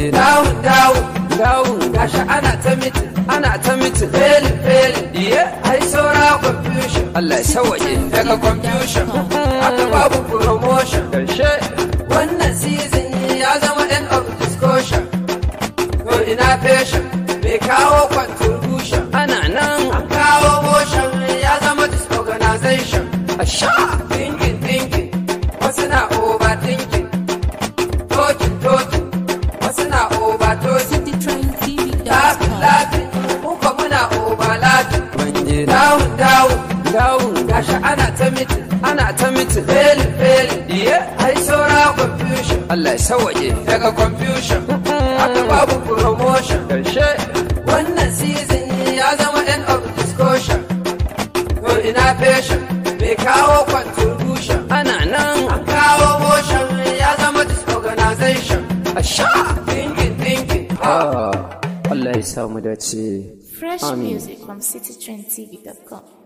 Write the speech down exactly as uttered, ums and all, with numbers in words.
je dawun dawun dawun gashi ana ta mitin ana ta mitin felin felin iye ai saura confusion Allah ya sawaje daga confusion aka babu promotion karshe wannan season ya zama end of discussion to ina fashion me kawo contribution ana nan an kawo motion ya zama disorganization asha thinking thinking wasu na overthinking talking talking wasu na over talking laughing laughing kuka muna over laughing down down down gashi ana ta mitin ana ta mitin felin felin yeah ai saura confusion Allah ya sawaje daga confusion aka babu promotion karshe wannan season ya zama end of discussion to ina fashion me kawo contribution ana nan an kawo motion ya zama disorganization asha thinking thinking ah Allah ya samu dace. Fresh music from city trend t v dot com.